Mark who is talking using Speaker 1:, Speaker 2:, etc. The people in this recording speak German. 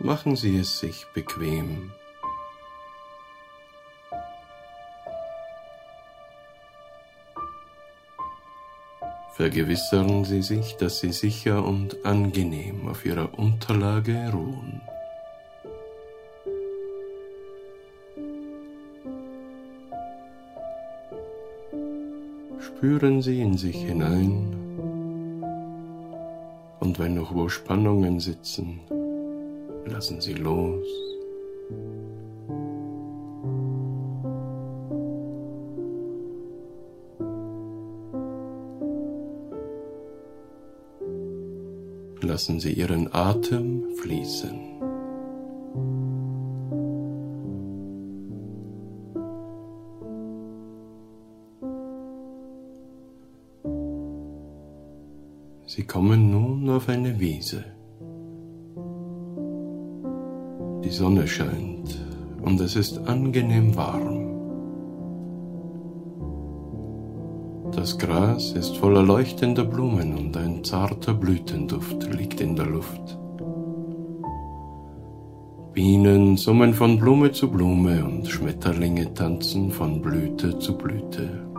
Speaker 1: Machen Sie es sich bequem. Vergewissern Sie sich, dass Sie sicher und angenehm auf Ihrer Unterlage ruhen. Spüren Sie in sich hinein, und wenn noch wo Spannungen sitzen, lassen Sie los. Lassen Sie Ihren Atem fließen. Sie kommen nun auf eine Wiese. Die Sonne scheint und es ist angenehm warm. Das Gras ist voller leuchtender Blumen und ein zarter Blütenduft liegt in der Luft. Bienen summen von Blume zu Blume und Schmetterlinge tanzen von Blüte zu Blüte.